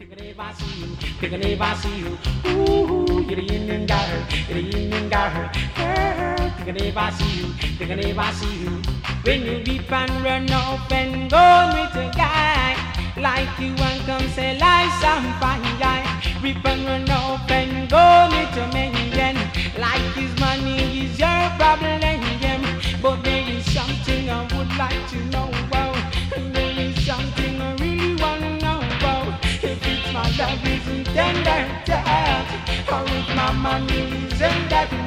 if I see you, thinking if I see you. Ooh, you're the Indian got her, you're the Indian got her. Girl, thinking if I see you, thinking if I see you. When you beep and run up and go with a guy like you and come say like some fine guy. Rip and run up and go with a man like his money is your problem. But there is something I would like to know about. There is something I really want to know about. If it's my love isn't tender touch, or if my money isn't that